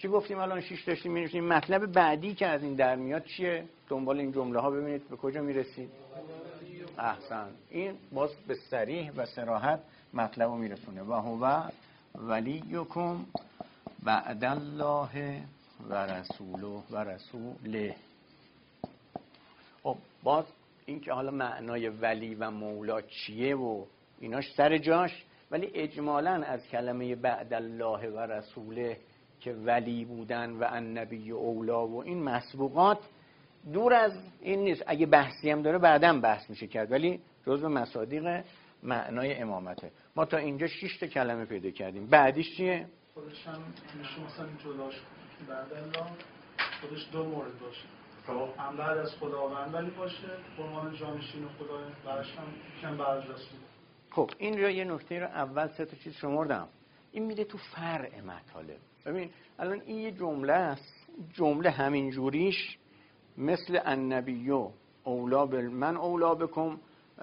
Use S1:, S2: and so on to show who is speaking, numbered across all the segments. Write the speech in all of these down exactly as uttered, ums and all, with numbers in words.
S1: چی گفتیم الان شش داشتیم می‌نوشتیم. مطلب بعدی که از این در میاد چیه؟ دنبال این جمله ها ببینید به کجا میرسید. احسن. این باز به صریح و صراحت مطلب رو میرسونه. و هو ولیکم بعد الله و رسوله و رسوله. خب باز این که حالا معنای ولی و مولا چیه و ایناش سر جاش، ولی اجمالاً از کلمه بعد الله و رسوله که ولی بودن و النبی اولا و این مسبوقات دور از این نیست. اگه بحثی هم داره بعداً بحث میشه کرد، ولی جزو مصادیق معنای امامته. ما تا اینجا شش تا کلمه پیدا کردیم. بعدیش چیه؟
S2: خودش هم میشه مثلا جداش کنیم. بعد الله خودش دو مورد باشه. هم بعد از خداوند ولی باشه به عنوان جانشین خدا، بعدش هم کم بعد رسول.
S1: خب این رو یه نکته رو اول سه تا چیز شمردم. این میده تو فرع مطالب. ببین الان این یه جمله است. جمله همین جوریش مثل النبیو اولا بل من اولا بکم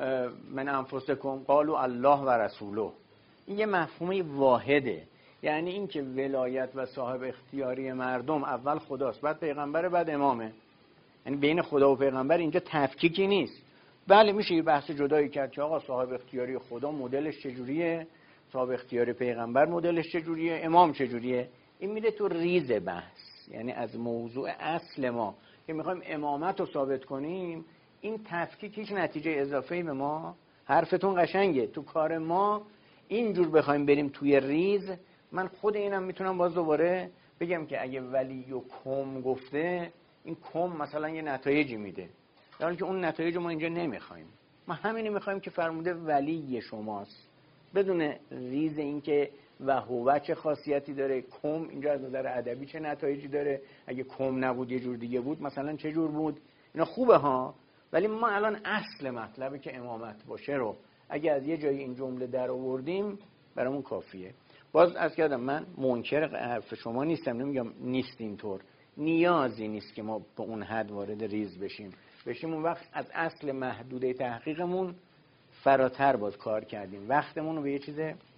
S1: من انفسکم قالوا الله و رسوله. این یه مفهوم واحده. یعنی این که ولایت و صاحب اختیاری مردم اول خداست، بعد پیغمبر، بعد امامه. یعنی بین خدا و پیغمبر اینجا تفکیکی نیست. بله میشه یه بحث جدایی کرد که آقا صاحب اختیاری خدا مدلش چجوریه، صاحب اختیاری پیغمبر مدلش چجوریه، امام چجوریه. این میره تو ریز بحث. یعنی از موضوع اصل ما که میخوایم امامت رو ثابت کنیم، این تفکیک هیچ نتیجه اضافه‌ای به ما. حرفتون قشنگه. تو کار ما اینجور بخوایم بریم توی ریز، من خود اینم میتونم باز دوباره بگم که اگه ولی و کم گفته، این کم مثلا یه نتایجی میده، در حالی که اون نتایج ما اینجا نمیخوایم. ما همینی میخوایم که فرموده ولی شماست، بدون ریز این که و هو چه خاصیتی داره، کم اینجا از نظر ادبی چه نتایجی داره، اگه کم نبود یه جور دیگه بود مثلا چه جور بود. اینا خوبه ها، ولی ما الان اصل مطلبی که امامت باشه رو اگه از یه جایی این جمله در آوردیم برامون کافیه. باز از کردم من منکر حرف شما نیستم، نمیگم نیست اینطور، نیازی نیست که ما به اون حد وارد ریز بشیم بشیم اون وقت از اصل محدوده تحقیقمون فراتر باز کار کردیم، وقتمون رو به یه چیز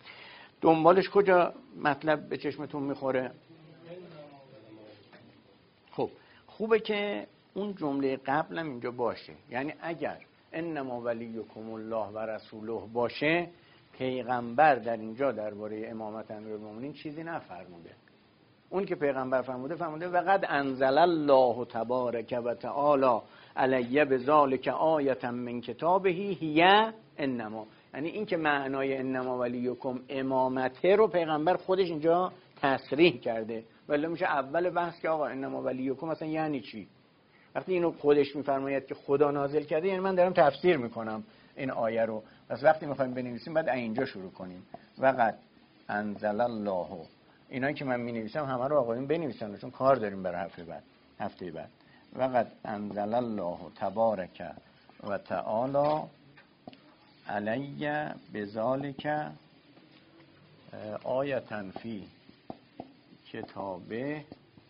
S1: دنبالش. کجا مطلب به چشمتون میخوره؟ خب خوبه که اون جمله قبلم اینجا باشه. یعنی اگر انما ولیکم الله و رسوله باشه، پیغمبر در اینجا درباره امامت امیرالمومنین چیزی نفرموده. اون که پیغمبر فرموده فرموده وقد انزل الله تبارک و تعالی علی بذالک آیه من کتابه هی انما. یعنی این که معنای انما ولیکم امامته رو پیغمبر خودش اینجا تصریح کرده. ولی میشه اول بحث که آقا انما ولیکم مثلا یعنی چی؟ وقتی اینو خودش میفرماید که خدا نازل کرده، یعنی من دارم تفسیر میکنم این آیه رو. پس وقتی میخوایم بنویسیم بعد اینجا شروع کنیم. وقد انزل الله. اینایی که من مینویسم همه رو آقایون بنویسن چون کار داریم برای هفته بعد. هفته بعد وقد انزل الله تبارک و تعالی علی بذالک آیه فی کتابه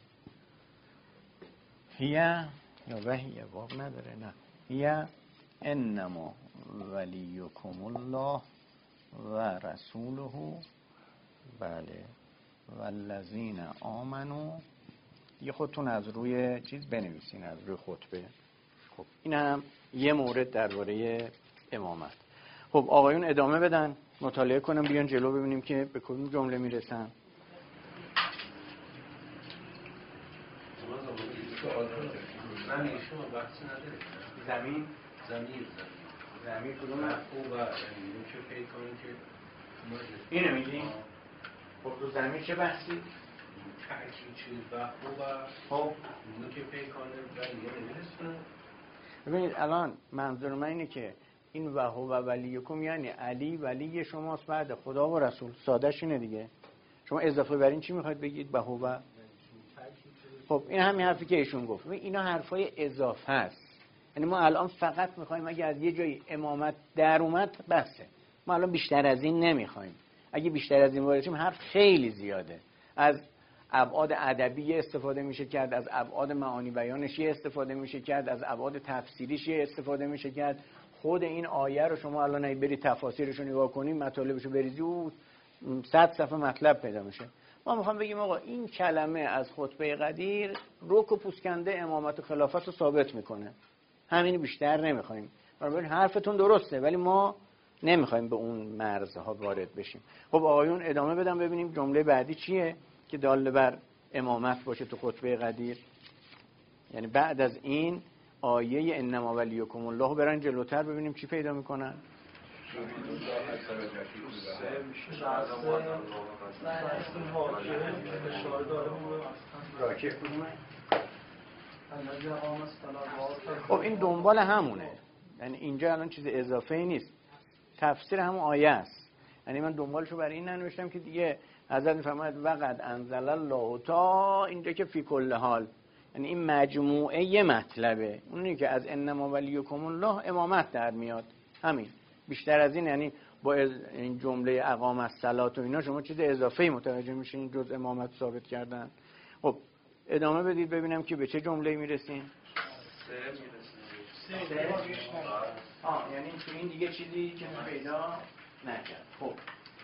S1: هی یا وحی باب نداره نه هی انما ولیکم الله و رسوله بله والذین آمنو. دیگه خودتون از روی چیز بنویسین، از روی خطبه. خب این هم یه مورد درباره امامت. خب آقایون ادامه بدن، مطالعه کنم، بیان جلو ببینیم که به کدوم جمله میرسن. زمین
S3: زمین
S1: زمین کدوم
S3: خوب و اینو که فکر کنیم که
S1: اینو میگیم. خب تو زمین چه بحثی؟
S3: تحکیم چیز و خوب و
S1: خب
S3: اینو که فکر کنیم و یه نمیرسونه.
S1: ببینید الان منظور من اینه که این و هو و ولیکم یعنی علی ولی شماست بعد خدا و رسول. سادهش اینه دیگه. شما اضافه بر این چی میخواید بگید؟ به هو. خب این همین حرفی که ایشون گفت. اینا حرفای اضافه است. یعنی ما الان فقط میخوایم اگه از یه جایی امامت در اومد بسه. ما الان بیشتر از این نمیخوایم. اگه بیشتر از این وارد شیم حرف خیلی زیاده. از ابعاد ادبی استفاده میشه کرد، از ابعاد معانی بیانش استفاده میشه کرد، از ابعاد تفسیریش استفاده میشه کرد. خود این آیه رو شما الان اگه بری تفاسیرش رو نگاه کنی، مطالبش رو بریزی و صد صفحه مطلب پیدا میشه. ما میخوام بگیم آقا این کلمه از خطبه قدیر رک و پوسکنده امامت و خلافت رو ثابت میکنه، همین بیشتر نمیخوایم. بنابراین حرفتون درسته ولی ما نمیخوایم به اون مرزها وارد بشیم. خب آقایون ادامه بدم ببینیم جمله بعدی چیه که دال بر امامت باشه تو خطبه قدیر. یعنی بعد از این آیه انما ولیکم الله برن جلوتر ببینیم چی پیدا میکنن. خب این دنبال همونه، یعنی اینجا الان چیز اضافه ای نیست، تفسیر همون آیه است. یعنی من دنبالشو برای این ننوشتم که دیگه حضرت میفرماید وقد انزل الله تا اینجا که فی کل حال، یعنی این مجموعه یه مطلبه، اونی که از انما ولیکم الله امامت در میاد، همین. بیشتر از این یعنی با این جمله اقام الصلاة و اینا شما چیز اضافه‌ای متوجه میشین جز امامت ثابت کردن. خب ادامه بدید ببینم که به چه جمله میرسین. سه میرسین. آه یعنی تو این دیگه چیزی که پیدا نکرد. خب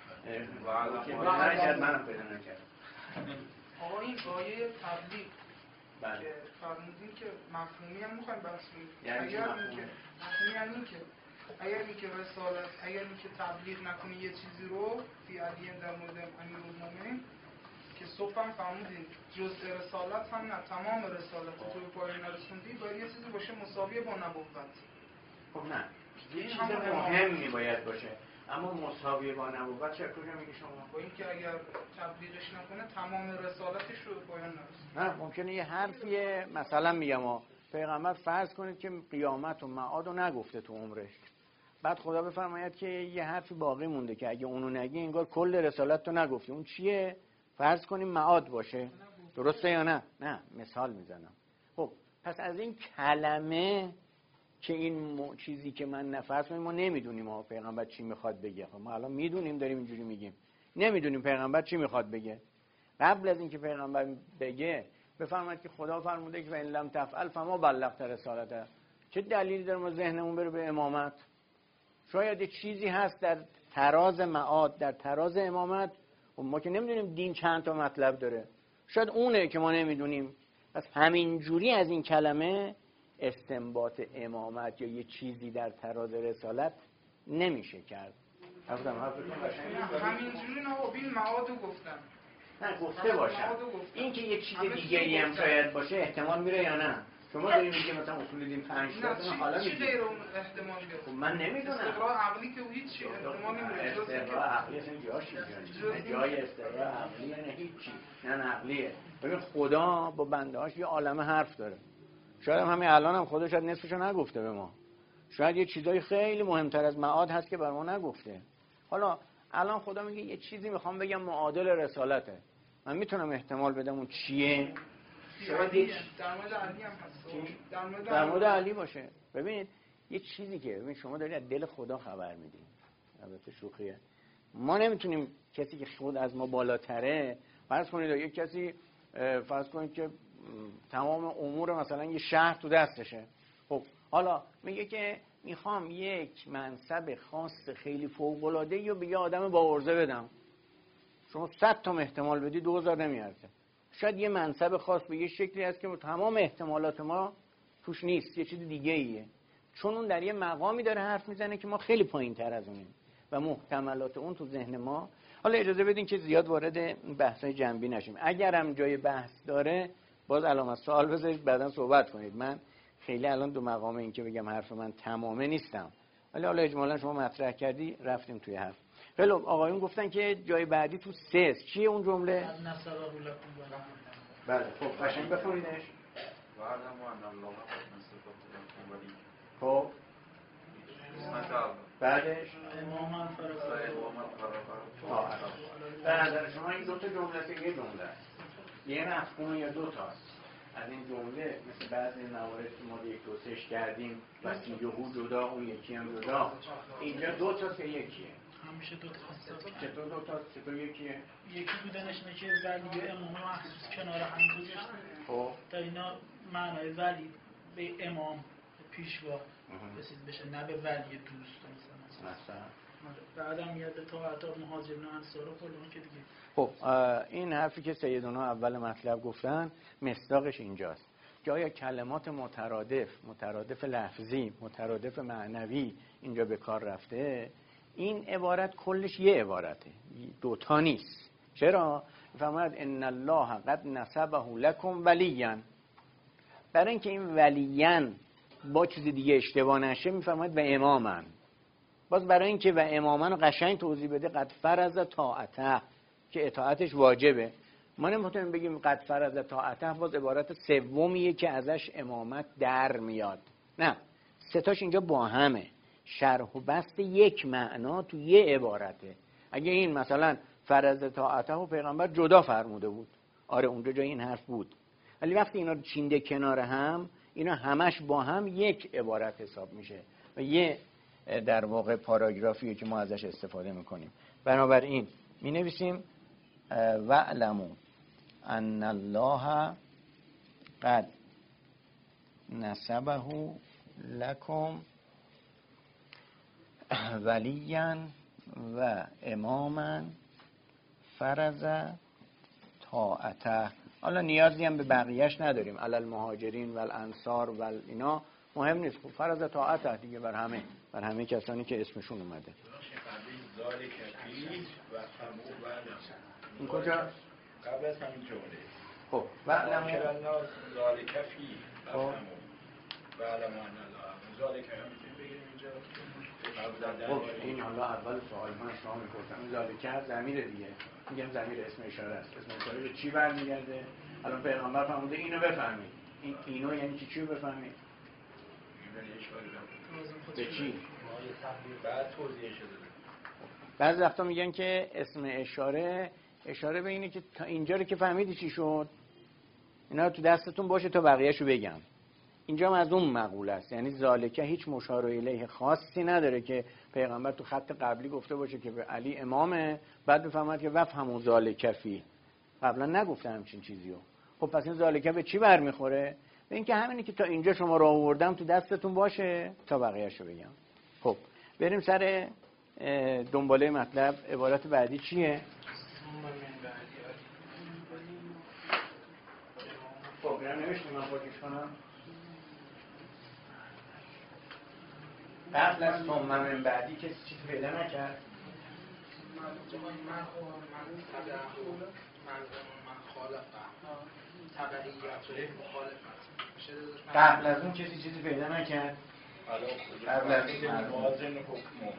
S1: که نکرد منم پیدا نکرد.
S4: آقا این آیه تبلیغ که فرمودین که مفهومی هم میخوایم بحث کنیم. اگر اینکه مفهومی یعنی اینکه اگر اینکه رسالت، اگر اینکه تبلیغ نکنی یه چیزی رو فی علیه در مورد امیرالمومنین که صبح هم فرمودین جزء رسالت هم نه تمام رسالت تو پایان نرسوندی باید یه چیزی باشه مساوی با نبوت.
S1: خب نه یه چیز مهمی باید باشه اما مساوی با نبوت چه کجا میگی شما؟
S4: با اینکه اگر تبلیغش نکنه تمام رسالتش رو پایان نرسونه.
S1: نه ممکنه یه حرفیه مثلا میگم ها پیغمبر فرض کنید که قیامت و معاد رو نگفته تو عمرش، بعد خدا بفرماید که یه حرفی باقی مونده که اگه اونو نگی انگار کل رسالت تو نگفتی. اون چیه؟ فرض کنیم معاد باشه، درسته یا نه؟ نه مثال میزنم. خب پس از این کلمه که این م... چیزی که من نفرض کنیم ما نمیدونیم ها پیغمبر چی میخواد بگه. خب ما الان میدونیم داریم اینجوری میگیم، نمیدونیم پیغمبر چی میخواد بگه. قبل از اینکه پیغمبر بگه بفرماید که خدا فرموده که ان لم تفعل فما بلغت رسالته. چه دلیلی داره ما ذهنمون بره به امامت؟ شاید یه چیزی هست در تراز معاد، در تراز امامت، و ما که نمیدونیم دین چند تا مطلب داره، شاید اونه که ما نمیدونیم. پس همین جوری از این کلمه استنباط امامت یا یه چیزی در تراز رسالت نمیشه کرد.
S4: همین جوری نه و بین معادو گفتن.
S1: نه گفته باشم این که یه چیز دیگه ای هم شاید باشه احتمال میره یا نه؟ شما داریم میگه مثلا اصول دین پنج تا
S4: نه
S1: حالا
S4: چی غیر اون احتمال میره؟
S1: خب من نمیدونم.
S4: استقرار عقلی که هیچ چی احتمال نمیره.
S1: استقرار عقلی اصلا جاش اینجاست. جای استقرار عقلی نه هیچی. نه عقلیه. ببین خدا با بنده‌هاش یه عالمه حرف داره. شاید هم همین الان هم خدا شاید نصفشو نگفته به ما. شاید یه چیزای خیلی مهمتر از معاد هست که بر ما نگفته. حالا الان خدا میگه یه چیزی میخوام بگم معادل رسالته. من میتونم احتمال بدم اون چیه؟
S4: شاید در مورد علی هم هست.
S1: در مورد در مورد علی باشه. ببینید یه چیزی که ببین شما دارید از دل خدا خبر میدین. البته شوخیه. ما نمیتونیم کسی که خود از ما بالاتره، فرض کنید یک کسی فرض کنید که تمام امور مثلا یه شهر تو دستشه. خب حالا میگه که میخوام یک منصب خاص خیلی فوق‌العاده‌ای رو به یه آدم با عرضه بدم. شما صد تا احتمال بدی دو هزار نمیارزه. شاید یه منصب خاص به یه شکلی هست که تمام احتمالات ما توش نیست، یه چیز دیگه ایه، چون اون در یه مقامی داره حرف میزنه که ما خیلی پایین تر از اونیم و محتملات اون تو ذهن ما. حالا اجازه بدین که زیاد وارد بحثای جنبی نشیم. اگرم جای بحث داره باز علامت سوال بذارید بعداً صحبت کنید. من خیلی الان دو مقام این که بگم حرف من تمامه نیستم، ولی حالا اجمالاً شما مطرح کردی رفتیم توی حرف. خیلی آقایون گفتن که جای بعدی تو سه است. چیه اون جمله؟ بله خب قشنگ بخونیدش. خب بعدش به نظر شما این دو تا جمله است یه جمله است، یه مفهوم یا دو تاست از این جمله؟ مثل بعضی موارد که ما یک دو سهش کردیم وسیعهو جدا اون یکی هم جدا، اینجا دو تاست یا یکیه؟
S5: همیشه دو تا هست.
S1: چطور دو تا؟ چطور یکیه؟
S5: یکی بودنش اینه که ولی و امام محسوس کنار هم گذاشته.
S1: خب
S5: در اینا معنای ولی به امام پیشوا رسید بشه، نه به ولی دوست مثلا.
S1: مثلا
S5: بعدم میاد طاعت مهاجرین و انصار و فلان که دیگه.
S1: خب این حرفی که سیدنا اول مطلب گفتن مصداقش اینجاست که آیا کلمات مترادف، مترادف لفظی، مترادف معنوی اینجا به کار رفته. این عبارت کلش یه عبارته، دوتا نیست. چرا؟ فرمود ان الله قد نسبه لكم ولیا. برای اینکه این ولیا با چیز دیگه اشتباه نشه میفرماید و امامن. باز برای اینکه و امامن رو قشنگ توضیح بده قد فرض طاعته که اطاعتش واجبه. ما نمیتونیم بگیم قد فرض طاعته باز عبارت سومیه که ازش امامت در میاد. نه، ستاش اینجا با همه، شرح و بسط یک معنا تو یه عبارته. اگه این مثلا فرض طاعته و پیغمبر جدا فرموده بود، آره اونجا جای این حرف بود، ولی وقتی اینا رو چینده کنار هم، اینا همش با هم یک عبارت حساب میشه و یه در واقع پاراگرافیه که ما ازش استفاده میکنیم. بنابراین می نویسیم وَاعْلَمُوا أَنَّ اللَّهَ قَدْ نَسَبَهُ لَكُمْ وَلِيًّا و اماما فرض طاعته. حالا نیازی هم به بقیهش نداریم، علی المهاجرین و الانصار و اینا مهم نیست. خب فرض طاعته دیگه بر همه، بر همه کسانی که اسمشون اومده. این کجا؟
S6: قبل از همین جمله.
S1: خب وعلم
S6: ذالک فی افهموا وعلم ان الله ذالک هم بگیم اینجا.
S1: خب این حالا اول سوال من شما میپرسم، ذالک ضمیر دیگه، میگم ضمیر اسم اشاره است. اسم اشاره به چی برمیگرده؟ الان پیغمبر فرموده اینو بفهمید. این اینو یعنی چی؟ چی بفهمید؟ به چی؟
S6: بعد توضیح شده.
S1: بعضی وقتا میگن که اسم اشاره اشاره به اینه که تا اینجا رو که فهمیدی چی شد، اینا تو دستتون باشه تا بقیه‌شو بگم. اینجا هم از اون مقوله است، یعنی ذالکه هیچ مشار الیه خاصی نداره که پیغمبر تو خط قبلی گفته باشه که به علی امامه بعد بفهمد که وفهموا ذالک فی. قبلا نگفته همچین چیزیو. خب پس این ذالکه به چی برمیخوره؟ به اینکه همینی که تا اینجا شما رو آوردم تو دستتون باشه تا بقیه‌شو بگم. خب بریم سر دنباله مطلب. عبارت بعدی چیه؟ خب برم نوشتیم من پاکش کنم. قبل از ثم من بعدی کسی چیزی پیدا نکرد؟ قبل از اون کسی چیزی پیدا نکرد؟ قبل از
S6: موازن حکمه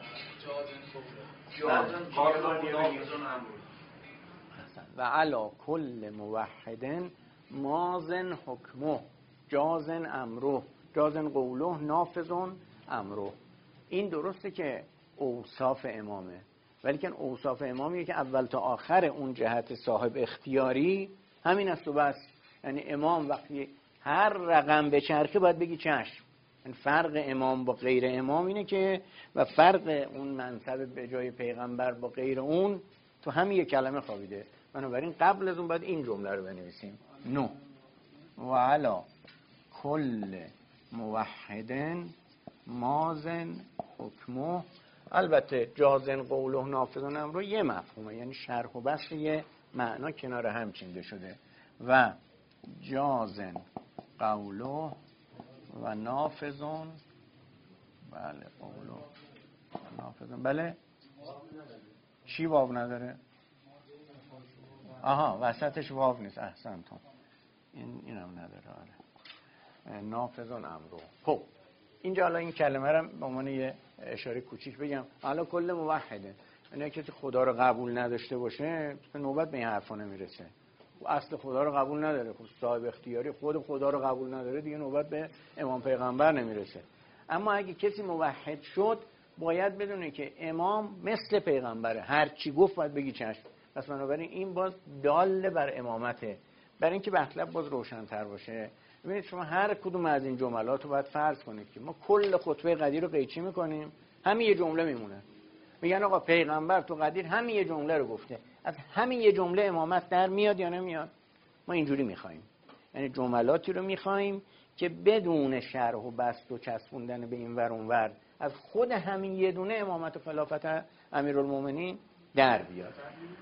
S1: و علا کل موحد مازن حکمه جازن امره جازن قوله نافذن امره. این درسته که اوصاف امامه، ولی که اوصاف امامیه که اول تا آخر اون جهت صاحب اختیاری همین است و بس. یعنی امام وقتی هر رقم به چرخه باید بگی چشم. این فرق امام با غیر امام اینه که و فرق اون منصب به جای پیغمبر با غیر اون تو همین یک کلمه خوابیده. بنابراین قبل از اون باید این جمله رو بنویسیم. نو و علا کل موحد مازن حکمه. البته جازن قوله نافذن امره یه مفهومه، یعنی شرح و بسط یه معنا کنار هم چیده شده. و جازن قوله و نافذن، بله قوله و نافذن، بله چی واو نداره؟ آها وسطش واو نیست، احسنتون، این اینم نداره. آره نافذن امره. خب اینجا حالا این کلمه رو به عنوان یه اشاره کوچیک بگم. حالا کل موحده، یعنی کسی خدا رو قبول نداشته باشه نوبت به این حرفا نمیرسه. اصل خدا رو قبول نداره، خب صاحب اختیاری خود خدا رو قبول نداره دیگه نوبت به امام پیغمبر نمیرسه. اما اگه کسی موحد شد باید بدونه که امام مثل پیغمبره، هر چی گفت باید بگی چشم. پس بنابراین این باز دال بر امامته. برای اینکه مطلب باز روشن‌تر باشه، ببینید شما هر کدوم از این جملات رو باید فرض کنید که ما کل خطبه قدیر رو قیچی میکنیم، همین یه جمله میمونه. میگن آقا پیغمبر تو قدیر همین یه جمله رو گفته، از همین یه جمله امامت در میاد یا نمیاد؟ ما اینجوری میخوایم، یعنی جملاتی رو میخوایم که بدون شرح و بسط و چسبوندن به این ور اون ور از خود همین یه دونه امامت و خلافت امیرالمومنین در بیاد.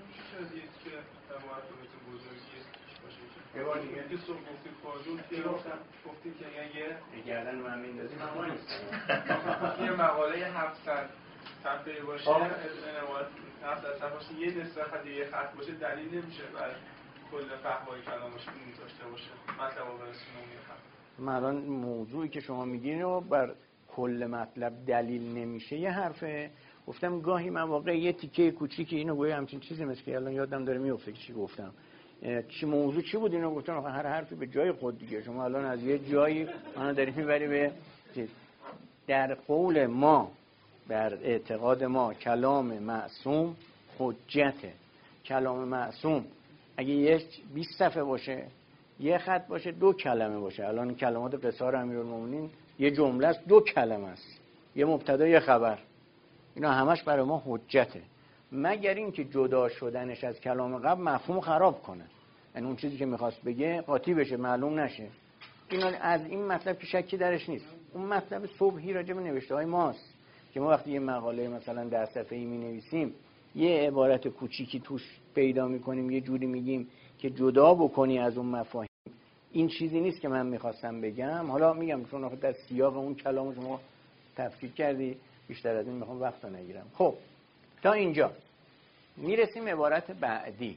S7: یه بار دیگه یه صبح گفتید خواهدون که گفتید که یه
S1: گردن من میندازی من ما نیستم
S7: یه مقاله هفتصد صفحه باشه هفتصد صفحه باشه یه نصف خط یه خط باشه دلیل نمیشه بر کل فهمای کلامش این داشته باشه مطلب رو برسونه اون یه خط.
S1: من الان موضوعی که شما میگین رو بر کل مطلب دلیل نمیشه یه حرفه. گفتم گاهی مواقع یه تیکه کوچیکی اینو گویا همچین چیزی مثل که الان یادم داره میفته چی گفتم چی موضوع چی بود اینو گفتم هر حرفی به جای خود دیگه. شما الان از یه جایی منو داری میبری به چیز. در قول ما در اعتقاد ما کلام معصوم حجته. کلام معصوم اگه یه بیست صفحه باشه یه خط باشه دو کلمه باشه. الان کلمات قصار امیرالمومنین یه جمله است دو کلمه است یه مبتدا یه خبر. اینا همش برای ما حجته مگر اینکه جدا شدنش از کلام قبل مفهوم خراب کنه. یعنی اون چیزی که میخواست بگه قاطی بشه معلوم نشه. اینا از این مطلب که شکی درش نیست. اون مطلب صبحی راجع به نوشته های ماست که ما وقتی یه مقاله مثلا ده صفحه‌ای می‌نویسیم یه عبارت کوچیکی توش پیدا می‌کنیم یه جوری میگیم که جدا بکنی از اون مفاهیم. این چیزی نیست که من می‌خواستم بگم. حالا میگم چون در سیاق اون کلام شما تفکیک کردی بیشتر از این میخوام وقت رو نگیرم. خب تا اینجا میرسیم عبارت بعدی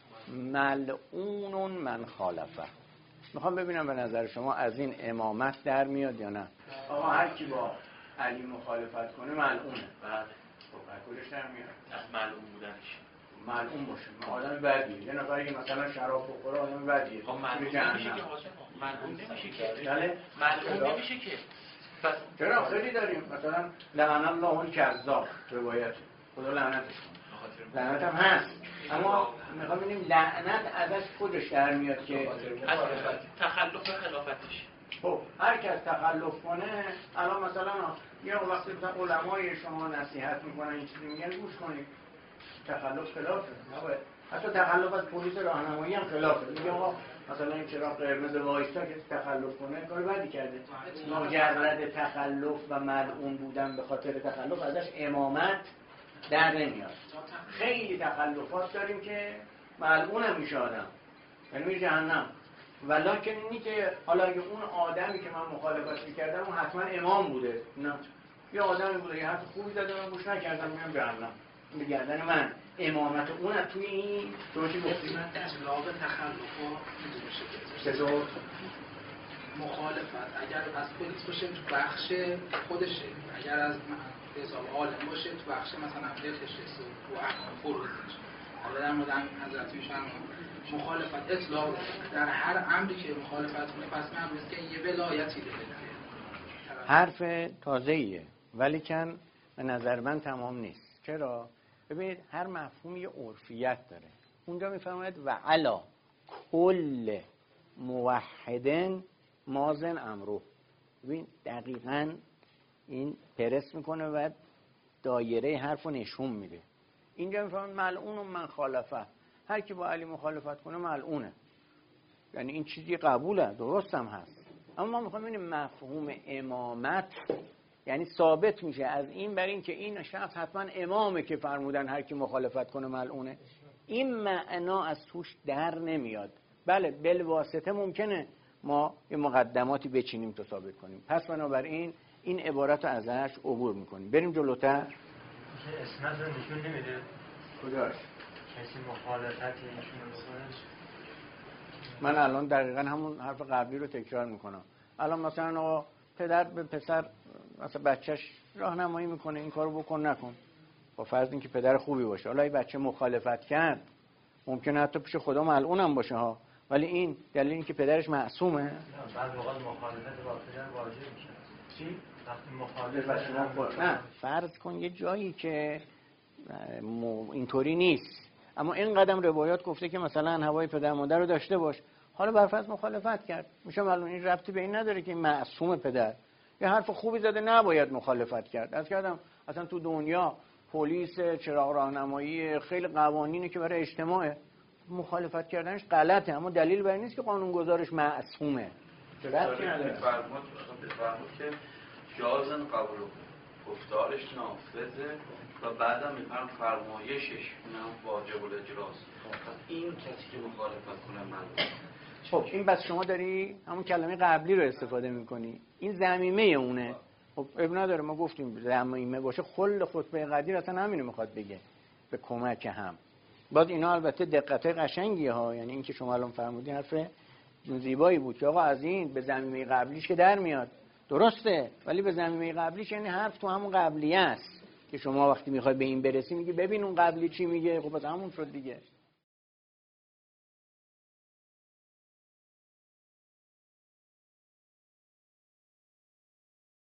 S1: ملعون من خالفه. میخوام ببینم به نظر شما از این امامت در میاد یا نه. آقا هر کی با علی مخالفت کنه ملعونه.
S8: بله.
S1: خب هر کدش در میاد
S8: از ملعون بودنش
S1: ملعون باشه آدم بدیه. یه نفری که مثلا شراب بخوره آدم بدیه.
S8: خب ملعون نمیشه که ملعون نمیشه که
S1: بله
S8: ملعون نمیشه که
S1: چرا خیلی داریم مثلا لعن الله الکذاب روایت خدا لعنتش کنه لعنت هم هست اما میخوام ببینیم لعنت ازش خودش در میاد که
S8: از تخلف خلافتش.
S1: خب هر کس تخلف کنه الان مثلا یا وقتی مثلا علمای شما نصیحت میکنن این چیزی میگن گوش کنید تخلف خلافه نباید. حتی تخلف از پلیس راهنمایی هم خلافه. میگه آقا مثلا این چراغ قرمز وایستا که تخلف کنه کار بدی کرده. مجرد تخلف و ملعون بودن به خاطر تخلف ازش امامت در نمیاد. خیلی تخلفات داریم که ملعون هم میشه آدم یعنی میره جهنم. ولکن اینی که حالا اگه اون آدمی که من مخالفت میکردم اون حتما امام بوده نه یه آدمی بوده یه حرف خوبی زده من گوش نکردم میام جهنم به گردن من امامت اون از توی این توشی گفتی
S4: من اطلاق تخلفا میشه
S1: چطور؟
S4: مخالفت اگر از پلیس باشه تو بخش خودشه اگر از حساب عالم باشه تو بخش مثلا فقهشه تو احکام فروضش حالا در مورد حضرت ایشان مخالفت اطلاق در هر امری که مخالفت کنه پس معلومه که یه ولایتی داره.
S1: حرف تازه‌ایه ولی کن به نظر من تمام نیست. چرا؟ ببینید هر مفهومی یه عرفیت داره. اونجا میفرماید و علا کل موحدن مازن امرو. ببین دقیقاً این پرس میکنه و دایره حرفو نشون میده. اینجا میفرماید ملعون من خالفه. هر کی با علی مخالفت کنه ملعونه. یعنی این چیزی قبوله درست هم هست. اما ما میخوایم ببینیم مفهوم امامت یعنی ثابت میشه از این بر این که این شخص حتما امامه که فرمودن هر کی مخالفت کنه ملعونه. این معنا از توش در نمیاد. بله بالواسطه ممکنه ما یه مقدماتی بچینیم تا ثابت کنیم. پس بنابراین این عبارت رو ازش عبور میکنیم. بریم جلوتر.
S3: میشه اسناد رو نشون نمیده
S1: کجاش؟
S3: کسی مخالفت ایشون رو بکنه.
S1: من الان دقیقا همون حرف قبلی رو تکرار میکنم. الان مثلا آقا پدر به پسر مثلا بچهش راهنمایی میکنه این کارو بکن نکن با فرض اینکه پدر خوبی باشه. حالا این بچه مخالفت کرد ممکنه حتی پیش خدا ملعون هم باشه ها ولی این دلیل اینکه پدرش معصومه.
S3: نه بعضی اوقات مخالفت با پدر واجب میشه. چی؟ وقتی مخالفت
S1: نه فرض کن یه جایی که اینطوری نیست اما این قدم روایات گفته که مثلا هوای پدر مادر رو داشته باش. حالا برفرض مخالفت کرد میشه معلوم این ربطی به این نداره که این معصوم پدر یه حرف خوبی زده نباید مخالفت کرد. از کردم اصلا تو دنیا پلیس چراغ راهنمایی خیلی قوانینه که برای اجتماعه مخالفت کردنش غلطه اما دلیل بر این نیست که قانونگذارش معصومه.
S8: چرا ربطی نداره؟ فرمود فرمود که جازن قبول
S9: گفتارش نافذه و بعدم میفرم فرمایشش اونم واجب الاجراست. این کسی که مخالفت کنه من.
S1: خب این بس شما داری همون کلمه قبلی رو استفاده میکنی، این ضمیمه اونه. خب اب نداره، ما گفتیم ضمیمه باشه خل خطبه قدیر اصلا همینو میخواد بگه، به کمک هم. بعد اینا البته دقت قشنگی ها، یعنی این که شما الان فرمودین حرف زیبایی بود که آقا از این به ضمیمه قبلیش که در میاد درسته، ولی به ضمیمه قبلیش یعنی حرف تو همون قبلیه است که شما وقتی میخوای به این برسی میگی ببین اون قبلی چی میگه، خب بس همون شد دیگه.